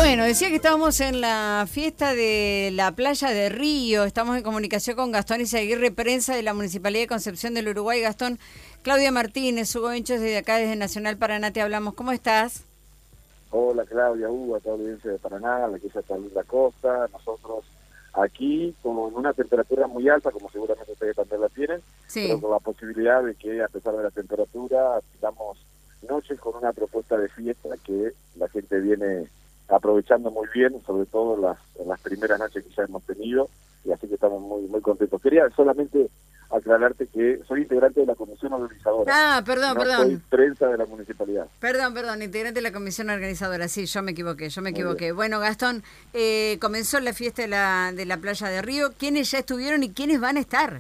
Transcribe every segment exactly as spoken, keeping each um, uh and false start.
Bueno, decía que estábamos en la fiesta de la playa de Río. Estamos en comunicación con Gastón Izaguirre, prensa de la Municipalidad de Concepción del Uruguay. Gastón, Claudia Martínez, Hugo Vinchos, desde acá, desde Nacional Paraná, te hablamos. ¿Cómo estás? Hola Claudia, Hugo, a toda la audiencia de Paraná, la que ya está en la costa. Nosotros aquí con una temperatura muy alta, como seguramente ustedes también la tienen, Sí. pero con la posibilidad de que a pesar de la temperatura, tengamos noches con una propuesta de fiesta que la gente viene aprovechando muy bien, sobre todo las, las primeras noches que ya hemos tenido, y así que estamos muy muy contentos. Quería solamente aclararte que soy integrante de la comisión organizadora. Ah, perdón, no perdón. soy prensa de la municipalidad. Perdón, perdón, integrante de la comisión organizadora. Sí, yo me equivoqué, yo me Muy equivoqué. bien. Bueno, Gastón, eh, comenzó la fiesta de la, de la playa de Río. ¿Quiénes ya estuvieron y quiénes van a estar?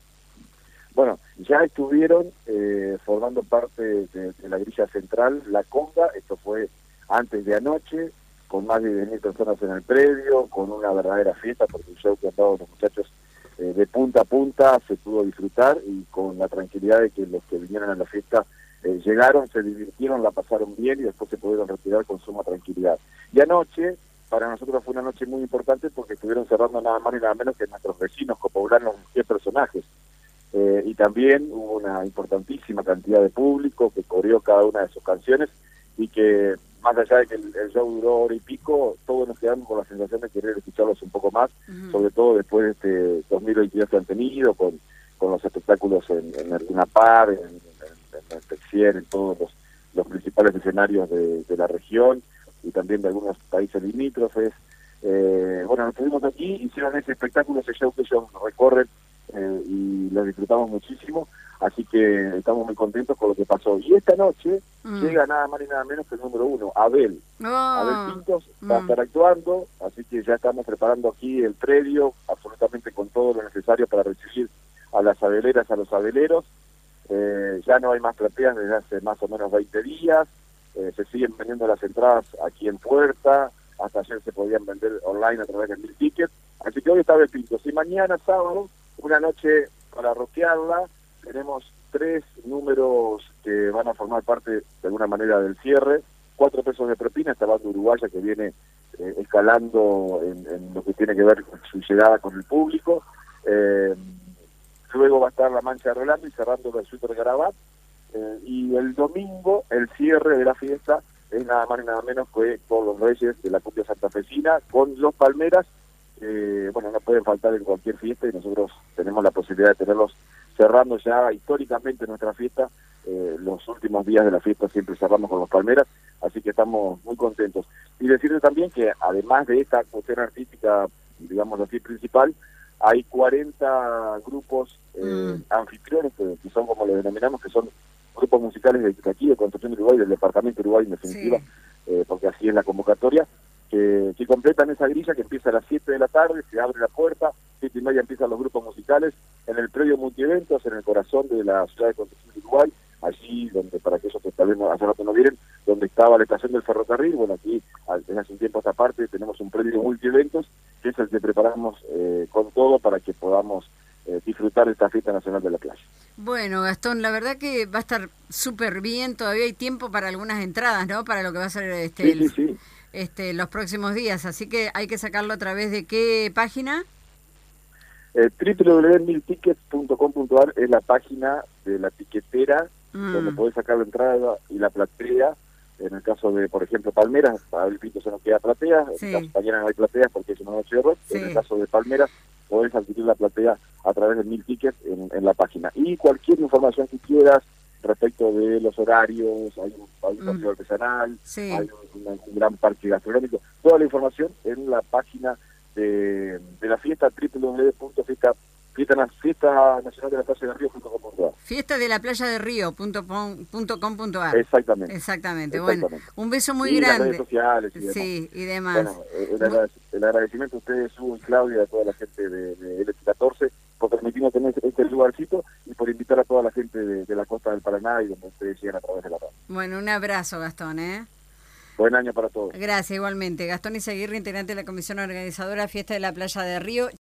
Bueno, ya estuvieron eh, formando parte de, de la grilla central, la conga. Esto fue antes de anoche, con más de diez mil personas en el predio, con una verdadera fiesta, porque el show que han dado los muchachos eh, de punta a punta se pudo disfrutar, y con la tranquilidad de que los que vinieron a la fiesta eh, llegaron, se divirtieron, la pasaron bien y después se pudieron retirar con suma tranquilidad. Y anoche, para nosotros fue una noche muy importante porque estuvieron cerrando nada más ni nada menos que nuestros vecinos copoblanos, diez personajes. Eh, y también hubo una importantísima cantidad de público que coreó cada una de sus canciones, y que más allá de que el, el show duró hora y pico, todos nos quedamos con la sensación de querer escucharlos un poco más, uh-huh. sobre todo después de este dos mil veintidós que han tenido, con, con los espectáculos en, en el Luna Par, en, en, en el Texier, en todos los, los principales escenarios de, de la región, y también de algunos países limítrofes. Eh, bueno, nos estuvimos aquí, hicieron ese espectáculo, ese show que ellos recorren, eh, y lo disfrutamos muchísimo, así que estamos muy contentos con lo que pasó. Y esta noche mm. llega nada más ni nada menos que el número uno, Abel. Oh. Abel Pintos va mm. a estar actuando, así que ya estamos preparando aquí el predio, absolutamente con todo lo necesario para recibir a las abeleras, a los abeleros. Eh, ya no hay más plateas desde hace más o menos veinte días, eh, se siguen vendiendo las entradas aquí en puerta, hasta ayer se podían vender online a través de Mil Tickets, así que hoy está Abel Pintos, y mañana sábado, una noche para rockearla. Tenemos tres números que van a formar parte de alguna manera del cierre. Cuatro pesos de propina, esta banda uruguaya que viene eh, escalando en, en lo que tiene que ver con su llegada con el público. Eh, luego va a estar La Mancha de Rolando y cerrando el Super Garabat. Eh, y el domingo, el cierre de la fiesta es nada más y nada menos que con los Reyes de la cumbia santafesina, con los Palmeras. Eh, bueno, no pueden faltar en cualquier fiesta, y nosotros tenemos la posibilidad de tenerlos cerrando ya históricamente nuestra fiesta. Eh, los últimos días de la fiesta siempre cerramos con los Palmeras, así que estamos muy contentos. Y decirles también que además de esta cuestión artística, digamos así, principal, hay cuarenta grupos eh, mm. anfitriones, que, que son como le denominamos, que son grupos musicales de aquí, de Concepción de Uruguay, del departamento de Uruguay en definitiva, sí. eh, porque así es la convocatoria, que, que completan esa grilla que empieza a las siete de la tarde, se abre la puerta, siete y media empiezan los grupos musicales, en el predio multieventos, en el corazón de la ciudad de Concepción de Uruguay, allí donde, para aquellos que tal vez no, hace rato no vienen, donde estaba la estación del ferrocarril. Bueno, aquí desde hace un tiempo a esta parte tenemos un predio multieventos, que es el que preparamos eh, con todo para que podamos eh, disfrutar de esta fiesta nacional de la playa. Bueno, Gastón, la verdad que va a estar súper bien, todavía hay tiempo para algunas entradas, ¿no? Para lo que va a ser este, sí, el, sí, sí. este los próximos días, así que hay que sacarlo a través de ¿qué página? Eh, doble u doble u doble u punto mil tickets punto com punto a r es la página de la tiquetera, mm. donde podés sacar la entrada y la platea. En el caso de, por ejemplo, Palmeras, para el Pinto se nos queda platea, sí. en el caso de mañana no hay plateas porque es una noche de rock. Sí. En el caso de Palmeras, podés adquirir la platea a través de Mil Tickets en, en la página. Y cualquier información que quieras respecto de los horarios, hay un, hay un paseo mm. artesanal, sí. hay un, un, un gran parque gastronómico, toda la información en la página de, de la fiesta, doble u doble u doble u punto fiesta nacional de la playa de Río punto com punto a r. Fiesta de la playa de Río punto com punto a r. Exactamente. Exactamente. Exactamente. Bueno, un beso muy y grande. Las redes sociales y demás. Sí, y demás. Bueno, el, agradec el agradecimiento a ustedes, Hugo y Claudia, a toda la gente de, de L catorce, por permitirnos tener este lugarcito y por invitar a toda la gente de, de la costa del Paraná y donde ustedes llegan a través de la radio. Bueno, un abrazo, Gastón, ¿eh? Buen año para todos. Gracias, igualmente. Gastón Izaguirre, integrante de la comisión organizadora Fiesta de la Playa de Río.